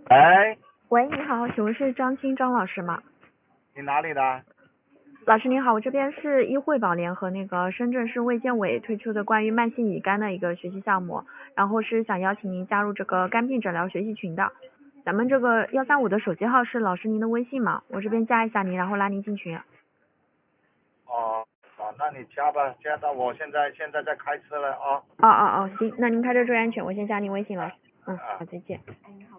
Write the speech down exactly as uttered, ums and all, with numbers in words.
哎， 喂，你好，请问是张青张老师吗？ 你哪里的？ 老师您好，我这边是医惠宝联和那个深圳市卫健委推出的关于慢性乙肝的一个学习项目，然后是想邀请您加入这个肝病诊疗学习群的。咱们这个幺三五的手机号是老师您的微信吗？我这边加一下您，然后拉您进群。 哦，哦，那你加吧，加到我现在现在在开车了啊。 哦哦哦，行，那您开车注意安全，我先加您微信了。嗯， 啊好，再见。